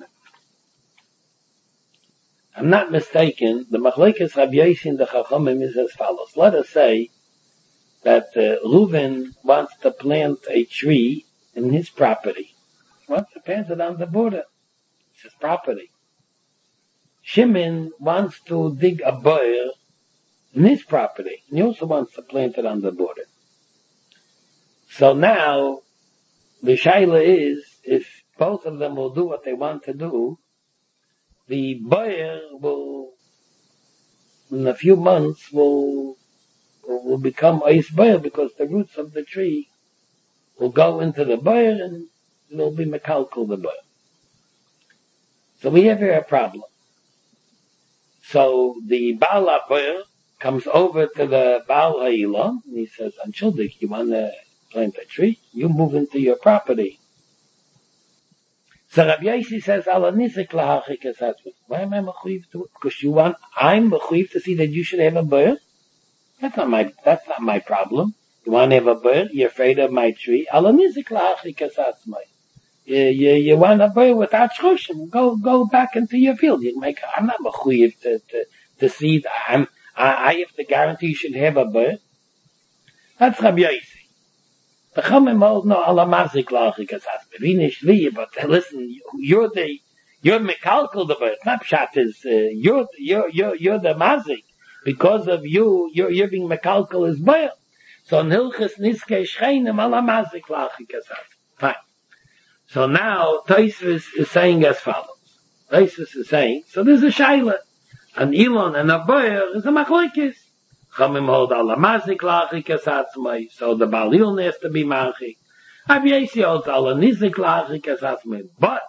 I'm not mistaken, the machlekes Rabbi Yosi and the Chachamim is as follows. Let us say that uh, Reuven wants to plant a tree in his property. He wants to plant it on the border. It's his property. Shimon wants to dig a boir in his property, and he also wants to plant it on the border. So now, the shaila is, if both of them will do what they want to do, the boir will, in a few months, will will become ice boir, because the roots of the tree will go into the boir and will be mekalkal the boir. So we have here a problem. So the Baal HaBoir comes over to the Baal HaIlam, and he says, Anshuldik, you want to plant a tree? You move into your property. So Rabbi Yosi says, Ala nizik lahachik esatzmoi. Why am I mechuyev to it? Because you want, I'm mechuyev to see that you should have a boir? That's not my, that's not my problem. You want to have a boir? You're afraid of my tree? Ala nizik lahachik esatzmoi. You, you, you want a boir without shchoshim? Go, go back into your field. You make, I'm not mechuyev to, to, to see that I'm, I, I have to guarantee you should have a boir. That's Rabbi Yosi. The Chachamim hold no ala mazik lahachik esatzmoi. Vinish li, but listen, you're the, you're mekalkal the boir. It's not pshat is, uh, you're, you're, you're, you're the mazik. Because of you, you're, you're being mekalkal is boir. So in Hilchas Niskei Shcheinim ala mazik lahachik esatzmoi. Fine. So now Taisvus is saying as follows. Taisvus is saying, so there's a shaila. An ilon and a boir is a machlokes. Chamim hold ala mazik lahachik esatzmoi. So the Baal Ilon has to be machik. Rabbi Yosi holds ala nizik lahachik esatzmoi. But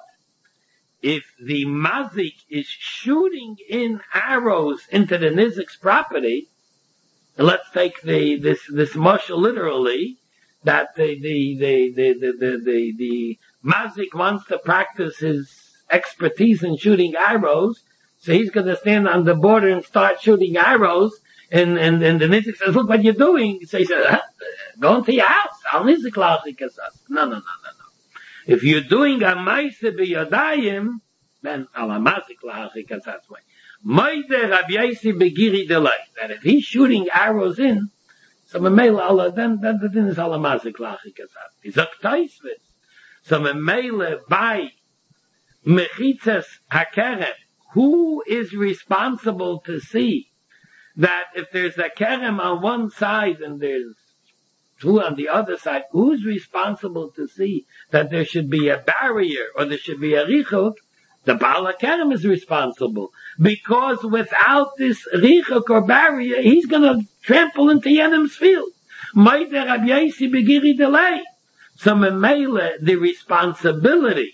if the mazik is shooting in arrows into the nizik's property, let's take the this this mashal literally, that the the the the the the, the, the mazik wants to practice his expertise in shooting arrows, so he's going to stand on the border and start shooting arrows, and and, and the nizik says, look what you're doing. So he says, huh? Go into your house. Al nizik lahachik esatzmoi. No, no, no, no, no. If you're doing a ma'aseh b'yadayim, then al mazik lahachik esatzmoi. Moide Rabbi Yosi begiri delay. That if he's shooting arrows in, so memela Allah, then then the din is al mazik lahachik esatzmoi. He's a k'taisvus. So memela by mechitzas hakerem, who is responsible to see that if there's a kerem on one side and there's two on the other side, who's responsible to see that there should be a barrier or there should be a richuk? The Baal HaKerem is responsible. Because without this richuk or barrier, he's going to trample into Yenim's field. Moide Rabbi Yosi begiri delay. So memele, the responsibility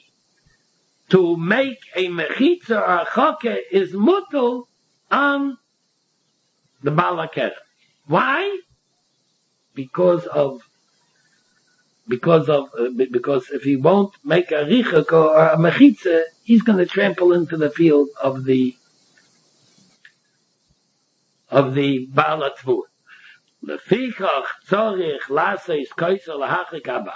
to make a mechitza or a choke is mutal on the Baal HaKerem. Why? Because of, because of, uh, because if he won't make a richuk or a mechitza, he's going to trample into the field of the, of the Baal HaTvua. Lefichach tzorich laseis kaiser lahachik haba.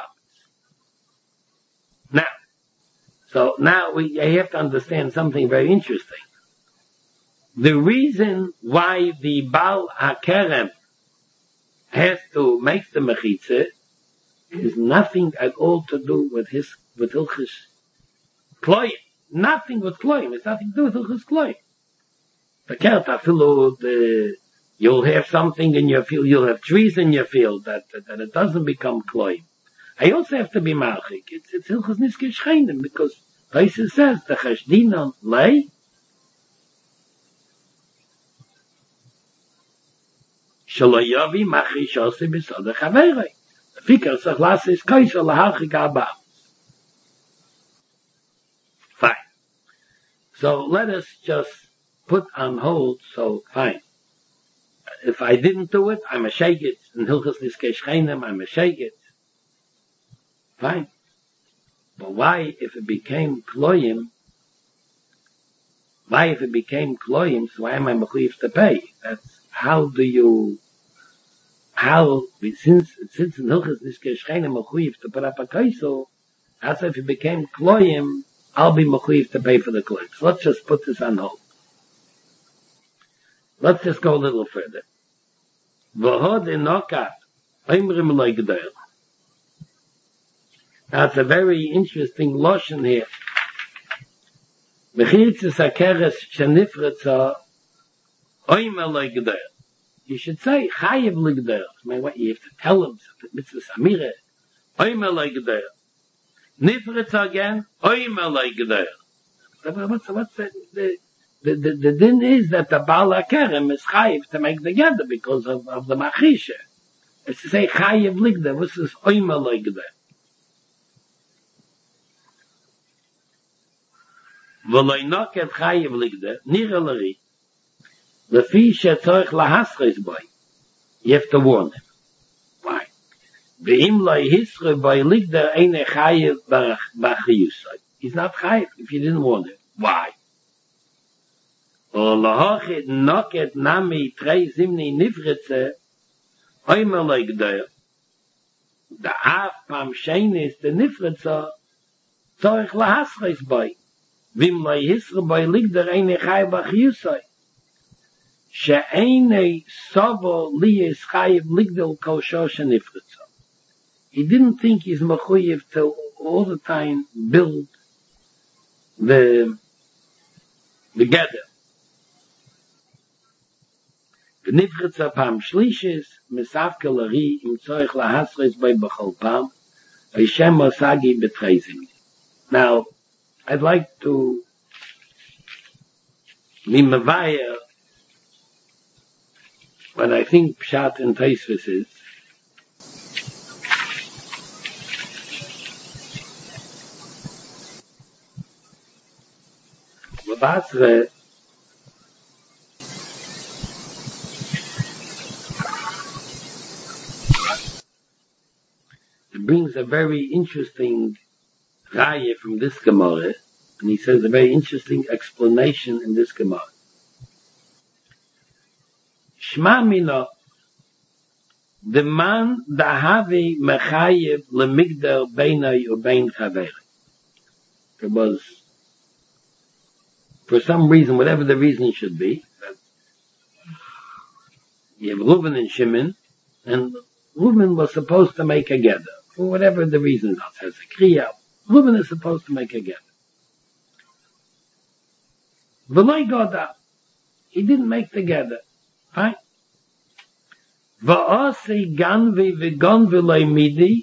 Now, so now we have to understand something very interesting. The reason why the Baal HaKerem has to make the mechitza is nothing at all to do with his, with Hilchis Kloim. Nothing with Kloim. It's nothing to do with Hilchis Kloim. Verkehrt afilu, the, you'll have something in your field, you'll have trees in your field that, that, that it doesn't become Kloim. I also have to be malchik. It's, it's Hilchis Niskei Shcheinim, because Taisa says, the Cheshdinon lay, Shelo Yovi Machish Osi B'Sodeh Chaverei. Fikar Tzach Lasis Kaiser Laharchik Haba. Fine. So let us just put on hold, so fine. If I didn't do it, I'm a shegit. In Hilchos Niskei Shcheinim, I'm a shegit. Fine. But why, if it became Kloim, why, if it became Kloim, so why am I mechuyev to pay? That's, how do you, how, since, since in Hilchos Niskei Shcheinim mechuyev to put up a kaisel, as if it became Kloim, I'll be mechuyev to pay for the Kloim. So let's just put this on hold. Let's just go a little further. V'hod enokat, oimrim lo g'dor. That's a very interesting lotion here. Mechitzes hakeres shenifretza oimrim lo g'dor. You should say chayev lo g'dor. I mean, what you have to tell him, mitzvah samira, oimrim lo g'dor. Nifretza again, oimrim lo g'dor. What's what's the, the The, the, the din is that the Baal HaKerem is chayiv to make the Geder because of, of the Machisha. It's to say chayiv ligda, this is oima ligda. V'loi noket chayiv ligda, nira l'ri, lefi shetzorich lahaschres boy. You have to warn him. Why? Ve'im loi hisre boy ligda eine chayiv b'achiyusai. He's not chayiv if you didn't warn him. Why? O lahachit noket nami trei zimni nifritze oimer legdeur. Da af pam shenis de nifritze zorich lahasreis boi. Vim lai hisre boi ligder eine chai bach yusai. She eine sovo liyes chai ligdel kol shosha nifritze. He didn't think he's mechuyev to all the time build the, the gather. Nifritza pam shlishes, misavke lari im tzorich lahasres bei b'chol pam, Hashem osagi betrezim. Now, I'd like to be mevaya what I think Pshat and Taisvis is. Lebasre, brings a very interesting raya from this Gemara, and he says a very interesting explanation in this Gemara. Shma mina, the man dahavi mechayev lemigdar beinay ubein chaver. There was, for some reason, whatever the reason should be, that you have Reuven and Shimon, and Reuven was supposed to make a gather. For whatever the reason is, has a kriya. Reuven is supposed to make a get. V'loi goda. He didn't make the gather. Fine. V'osei ganvi v'gon v'loi midi.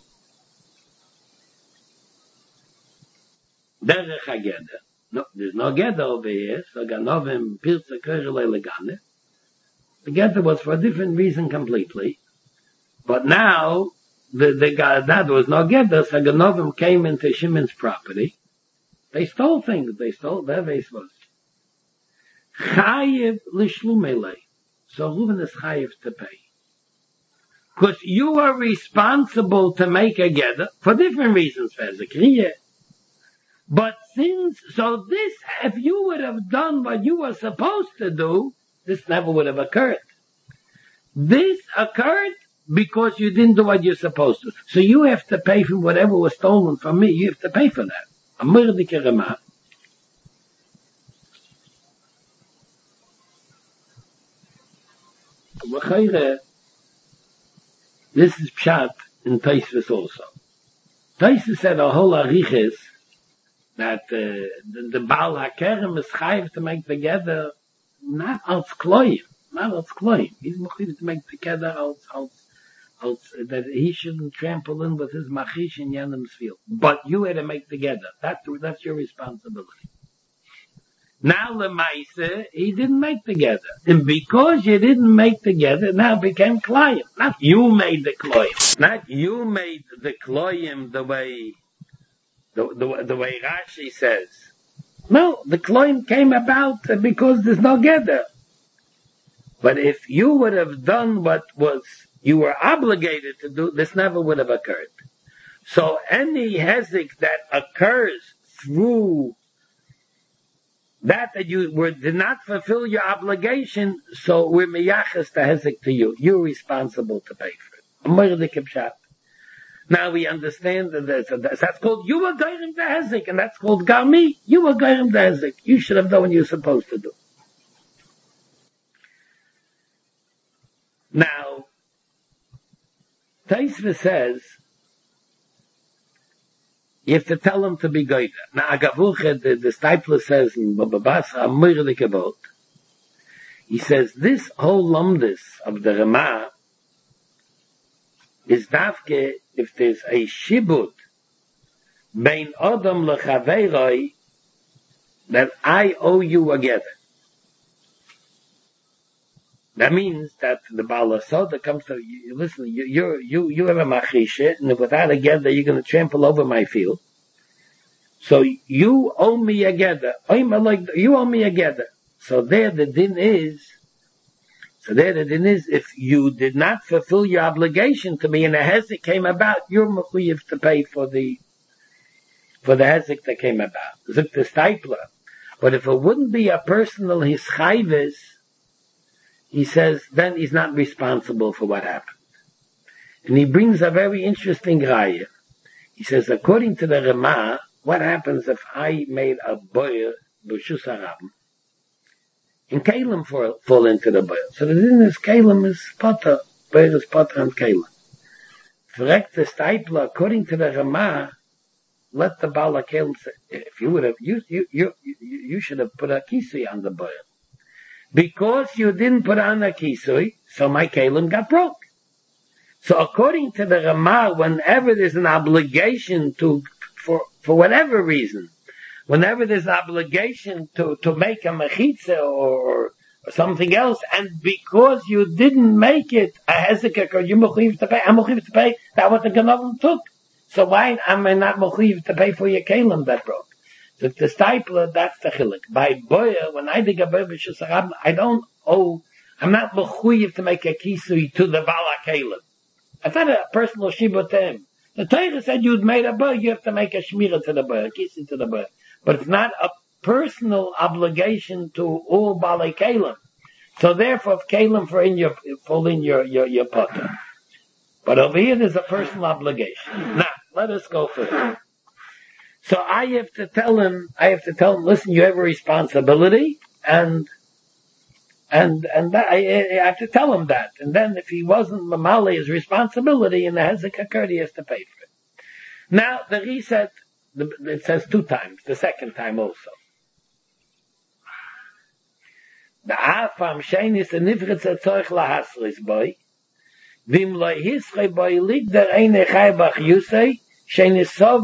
Derech ha-gather. No, there's no gather over here. So ganovim pirza kerelei legane. The gather was for a different reason completely. But now, The, the guy, that was no gather, so Ganovim came into Shimon's property. They stole things. They stole their vase was. Chayev l'shlumele. so Reuven is chayiv to pay. Because you are responsible to make a gather for different reasons, for Zekriya. But since, so this, if you would have done what you were supposed to do, this never would have occurred. This occurred because you didn't do what you're supposed to. So you have to pay for whatever was stolen from me. You have to pay for that. A murdike Ramah. This is Pshat in Taisvis also. Taisvis said a whole arichis that uh, the, the Baal HaKerem is chayiv to make together not als kloyim, not als kloyim. He's mechuyev to make together als, als, als, that he shouldn't trample in with his machish in Yanim's field. But you had to make together. That, that's your responsibility. Now Lemaise, he didn't make together. And because you didn't make together, now it became kloyim. Not you made the kloyim. Not you made the kloyim the way, the, the, the way Rashi says. No, the kloyim came about because there's no gather. But if you would have done what was, you were obligated to do, this never would have occurred. So any hezek that occurs through that that you were, did not fulfill your obligation, so we're meyachas the hezek to you. You're responsible to pay for it. Now we understand that that's, that's called, you were goyim the hezek, and that's called gami. You were goyim the hezek. You should have done what you're supposed to do. Now, Taisva says, you have to tell him to be goyda. Now, Agavuche, the, the Stipler says in Bababasa, Amir the Kebot, he says, this whole lumdus of the Ramah is dafke if there's a shibud bein Adam lechaveiroi that I owe you a gather. That means that the Baal HaSoda comes to you, listen, you, you, you, you have a machisha, and without a gather, you're going to trample over my field. So you owe me a gather. You owe me a gather. So there the din is, so there the din is, if you did not fulfill your obligation to me and a hezek came about, you're mechuyev to pay for the, for the hezek that came about. Zuk the Stipler. But if it wouldn't be a personal hischayves, he says, then he's not responsible for what happened. And he brings a very interesting raya. He says, according to the Ramah, what happens if I made a boyer, b'shus harabim, and Kalim fall, fall into the boyer? So the din is Kalim is potter, boyer is potter and Kalim. Correct the Stipler, according to the Ramah, let the Baal HaKelim say, if you would have, you, you, you, you, you should have put a kisui on the boyer. Because you didn't put on a kisui, so my kalim got broke. So according to the Ramah, whenever there's an obligation to, for, for whatever reason, whenever there's an obligation to, to make a mechitza or, or something else, and because you didn't make it a hezekah, or you mechuyev to pay, I'm mechuyev to pay, that's what the Ganovim took. So why am I not mechuyev to pay for your kalim that broke? So the Stipler, that's the chiluk. By boyer, when I dig a boyer b'shus harabim, I don't owe, I'm not mechuyev to make a kisui to the Baal HaKelim. It's not a personal shibud to him. The Torah said you'd made a boyer, you have to make a shmira to the boyer, a kisui to the boyer. But it's not a personal obligation to all Baal HaKelim. So therefore, if kalim for in your, fall in your, your, your potter. But over here, there's a personal obligation. Now, let us go further. So I have to tell him, I have to tell him, listen, you have a responsibility, and, and, and that, I, I have to tell him that. And then if he wasn't mamali his responsibility and the hezek occurred, he has to pay for it. Now, the reset, it says two times, the second time also. The afam shenis and nifritz etzoich lahasris boy, vim lo hisrei boy lig der eine chaybach yusei, now,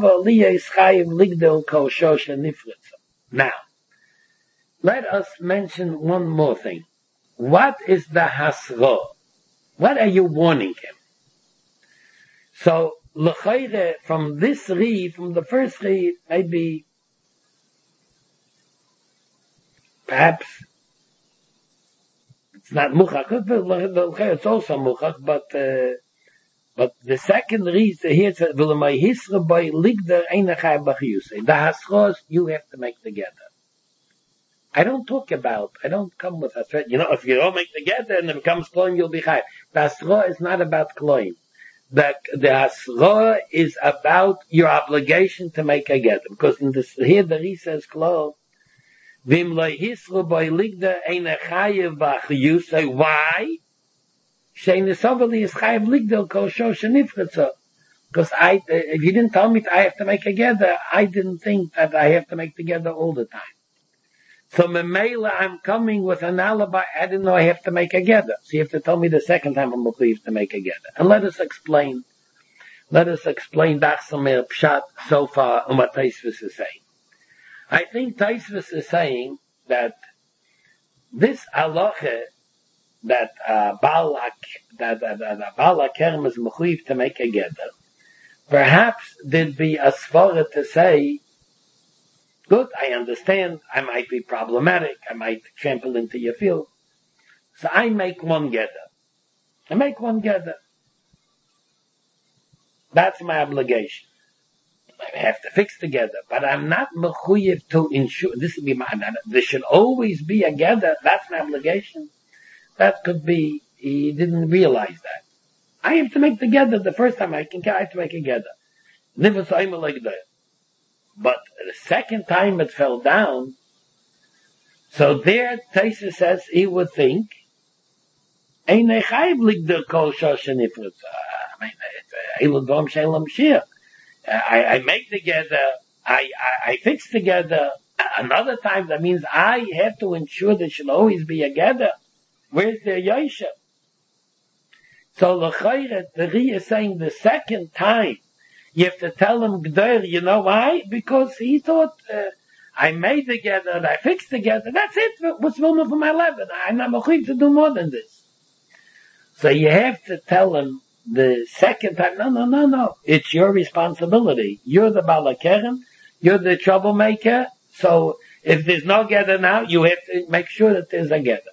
let us mention one more thing. What is the hasra? What are you warning him? So, l'chayre, from this read, from the first read, maybe, perhaps, It's not muchach. It's also muchach, but uh, but the second reason here says, "Will my hisra by ligder einachai b'chiyusay." The hasros you have to make together. I don't talk about. I don't come with a threat. You know, if you don't make together and it becomes kloim, you'll be chayv. The hasra is not about kloim. The the hasra is about your obligation to make together. Because in this here the Ri says kloim. Vim lo hisra by ligder einachai b'chiyusay. Why? Because I, if you didn't tell me I have to make together, I didn't think that I have to make together all the time. So Memela, I'm coming with an alibi. I didn't know I have to make together. So you have to tell me the second time I'm going to make together. And let us explain. Let us explain Dachsamer Pshat so far and what Taisvis is saying. I think Taisvis is saying that this halacha that uh, Baal that that that Baal HaKerem is mechuyev to make a geder. Perhaps there'd be a svara to say, good, I understand, I might be problematic, I might trample into your field, so I make one geder. I make one geder. That's my obligation. I have to fix together, but I'm not mechuyev to ensure. This would be my. There should always be a geder. That's my obligation. That could be, he didn't realize that. I have to make together the first time I can, I have to make together. Never saw him like that. But the second time it fell down, so there, Taisa says, he would think, I mean, I, I make together, I, I, I fix together. Another time, that means I have to ensure there should always be a gather. Where's the Yosha? So l'chayret, the Ri is saying the second time, you have to tell him G'der, you know why? Because he thought, uh, I made together, and I fixed together, that's it, what's wrong with my eleven? I'm not mechuyev to do more than this. So you have to tell him the second time, no, no, no, no, it's your responsibility. You're the Baal HaKerem, you're the troublemaker, so if there's no gather now, you have to make sure that there's a gather.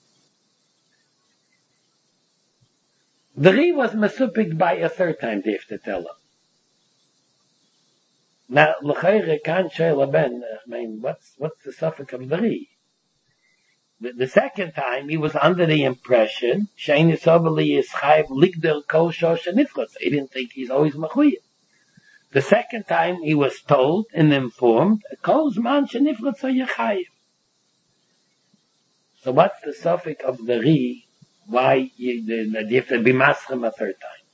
The Ri was mesupik by a third time, they have to tell him. Now, l'chayre kan she'el ben, I mean, what's, what's the suffix of the Ri? The, the second time, he was under the impression, she'en yisobeli is chayv ligder kol shosh nifchotz. He didn't think he's always mechuyev. The second time, he was told and informed, kol zman shenifchotz yechayev. So what's the suffix of the Ri? Why you, you have to be maschem a third time?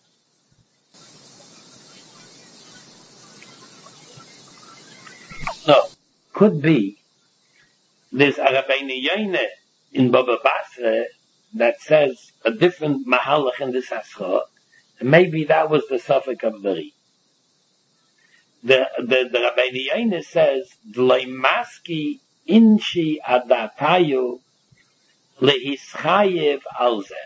So, could be, there's a Rabbeinu Yoine in Baba Basra that says a different mahalach in this hasra, and maybe that was the suffix of the Ri. The, the, the Rabbeinu Yoine says, D'leimaski inshi adatayu lehischayev al zeh.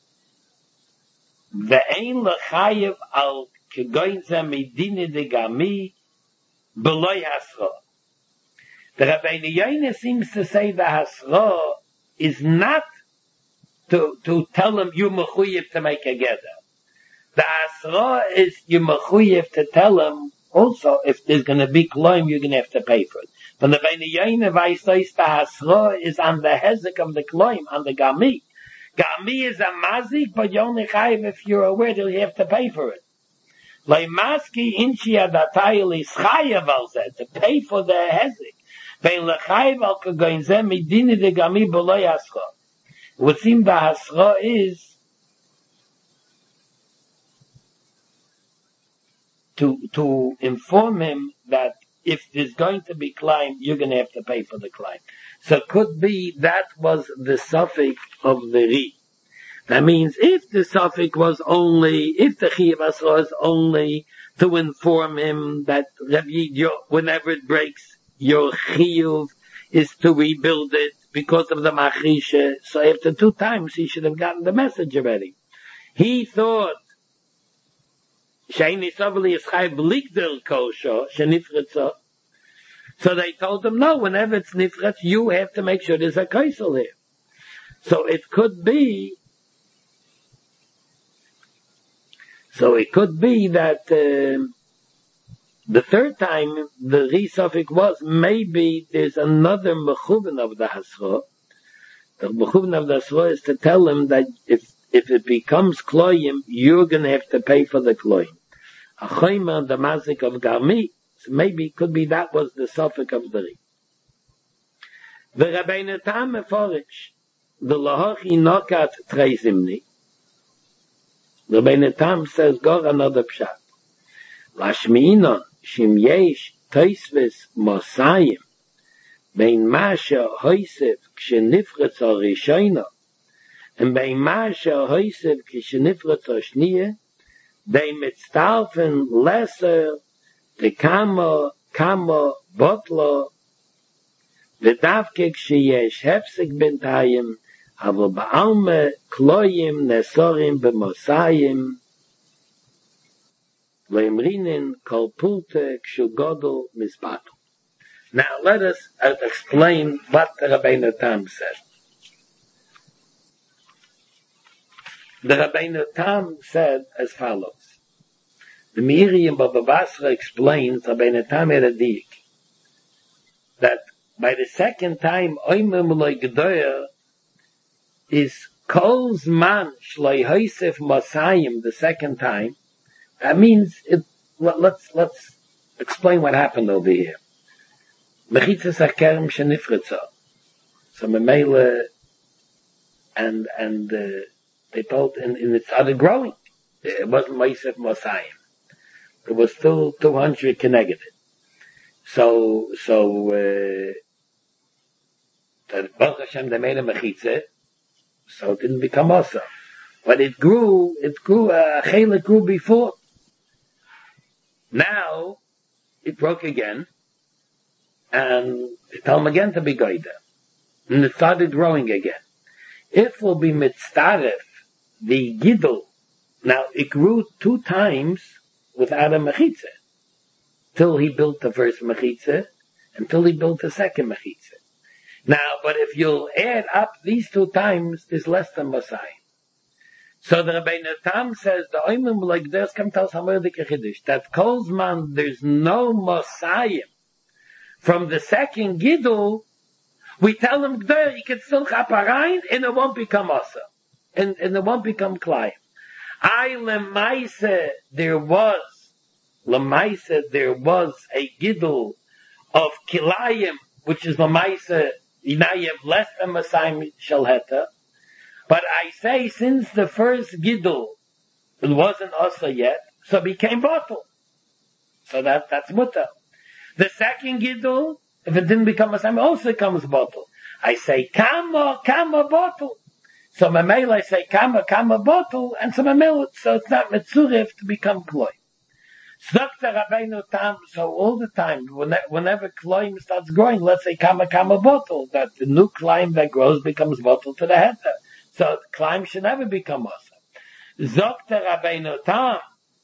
Ve'ein lechayev al kegoinze medine de gami beloy hasra. The Rabbeinu Yoine seems to say the hasra is not to, to tell him you mechuyev to make a geder. The hasra is you mechuyev to tell him also if there's going to be kloim you're going to have to pay for it. When the Rabbeinu Yoine weiß, the hasra is on the hezek of the kloim, on the gami. Gami is a mazik, but you only chayiv if you're aware that you have to pay for it. Leimaski inchi adatayil is chayiv al zeh, to pay for the hezek. Vein lechayiv al kagoinzeh midini de gami beloy hasra. It would seem the hasra is to, to inform him that if there's going to be climb, you're going to have to pay for the climb. So it could be that was the suffix of the Ri. That means if the suffix was only, if the Chiyuv Hasra is only to inform him that whenever it breaks, your Chiyuv is to rebuild it because of the Machisha. So after two times, he should have gotten the message already. He thought, so they told him, no, whenever it's nifretz, you have to make sure there's a kaisel here. So it could be, so it could be that uh, the third time the re suffix was, maybe there's another mechuven of the hasra. The mechuven of the hasra is to tell him that if if it becomes kloyim, you're going to have to pay for the kloyim. A choyma, the mazik of garmi, so maybe it could be that was the suffix of the re. The Rabbeinu Tam meforish, the lahochi nokat treizimni. The Rabbeinu Tam says, go another pshat. Lashmiinon, shim yesh toisves mosayim, bein masha hoisev kshenifretzo rishoino, and bein masha hoisev kshenifretzo shniye, they mitztarfen lesser, the kamo, kamo, botlo, ודווקא כשיש הפסק בינתיים, אבל בעלמא קלויים נסורים במוסיים, לאמרינן כל פולטה כשו גודל מזבטו. Now let us explain what the Rabbeinu Tam said. The Rabbeinu Tam said as follows. The Miriam Baba Basra explains, Rabbeinu Tam had a dik, that by the second time, oimem loy gedoyer is kol's man shloi hoisef masayim. The second time, that means it. Let, let's let's explain what happened over here. Mechitzas hakerem shenifretza. So memele and and uh, they told, and, and it started growing. It wasn't hoisef masayim. It was still two hundred connected. So so. Uh, That Baruch Hashem, they made a mechitze, so it didn't become also. But it grew, it grew, a uh, chela grew before. Now, it broke again, and they tell them again to be goida. And it started growing again. It will be mitzaref, the gidul. Now, it grew two times without a mechitze. Till he built the first mechitze, until he built the second mechitze. Now, but if you'll add up these two times, there's less than Masayim. So the Rabbeinu Tam says, the Oimim like this, come tell us that Kolzman, there's no Masayim. From the second Gidul, we tell him, you can still Chaparain, and it won't become Asa. And, and it won't become Klayim. I, Lemaise, there was, Lemaise, there was a Gidul of Kilayim, which is Lemaise, now you have less than Masayim Shalheta. But I say, since the first Gidul, it wasn't Asa yet, so it became bottle. So that, that's Mutter. The second Gidul, if it didn't become Masayim, also comes bottle. I say, Kama, Kama bottle. So Mamela, I say, Kama, Kama bottle, and so Mamela, so it's not Metzurif to become Kloy. Dr. Rabbeinu Tam, so all the time, whenever Kloim starts growing, let's say Kama Kama bottle, that the new Kloim that grows becomes bottle to the Heta. So Kloim should never become Asa. Dr. Rabbeinu Tam,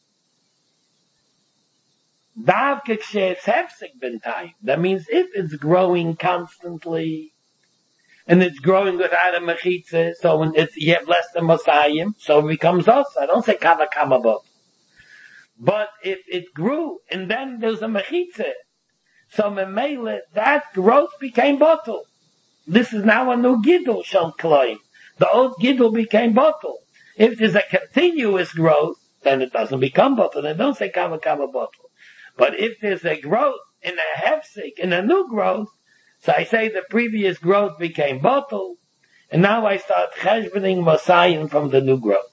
Davke Kshe's Hefsek B'ntayim. That means if it's growing constantly, and it's growing without a Mechitze, so when it's, you have less than Masayim, so it becomes Asa. I don't say Kama Kama bottle. But if it grew, and then there's a mechitze, so memele, that growth became bottle. This is now a new gidul shall claim. The old gidul became bottle. If there's a continuous growth, then it doesn't become bottle. They don't say kama kama bottle. But if there's a growth in a hefsek, in a new growth, so I say the previous growth became bottle, and now I start cheshboning Masayim from the new growth.